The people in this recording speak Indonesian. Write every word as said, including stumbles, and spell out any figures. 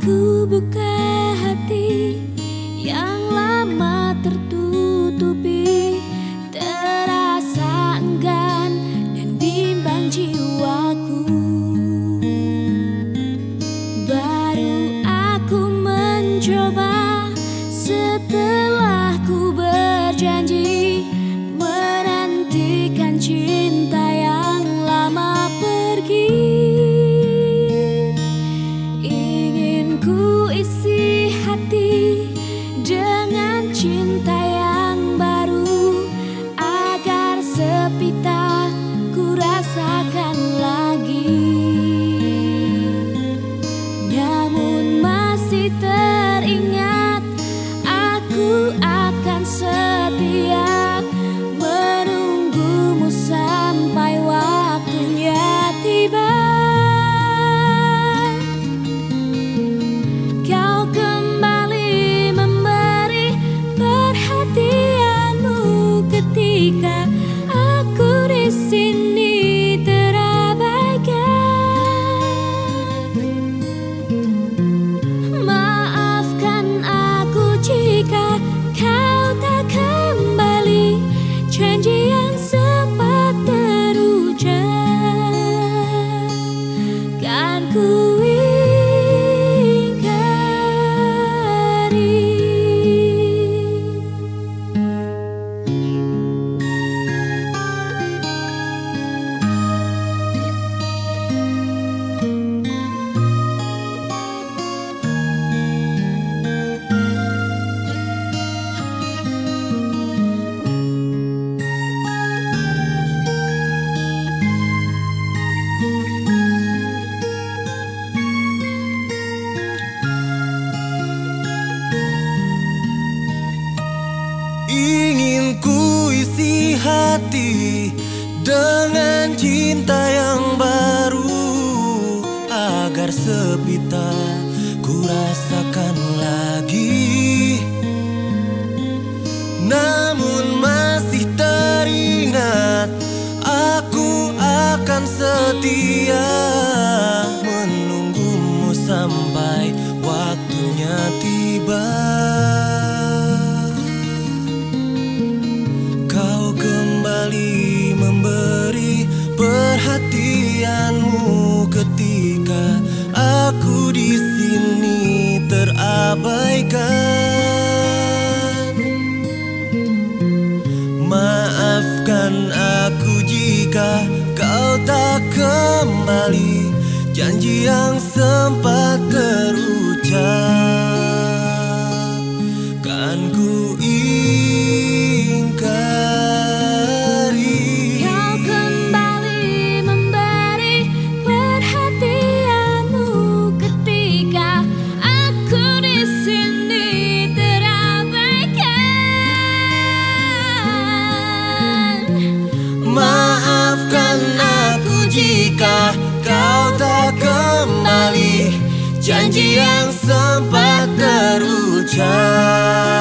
Ku buka hati yang lama tertutupi, terasa enggan dan bimbang jiwaku. Baru aku mencoba setelah ku berjanji menantikan cinta yang lama pergi. Ku isi hati dengan cinta yang baru, agar sepi tak ku rasakan lagi. Namun masih teringat, aku akan setia menunggumu sampai waktunya tiba. Ketika aku di sini terabaikan, maafkan aku jika kau tak kembali. Janji yang sempat terucap kan ku Ingin ku isi hati dengan cinta yang baru, agar sepi tak ku rasakan lagi. Namun masih teringat, aku akan setia menunggumu sampai waktunya tiba. Memberi perhatianmu ketika aku di sini terabaikan. Maafkan aku jika kau tak kembali. Janji yang sempat terucap kan ku ingkari. Kau kembali memberi perhatianmu ketika aku di sini terabaikan. Maafkan aku jika kau tak kembali. Janji yang sempat terucap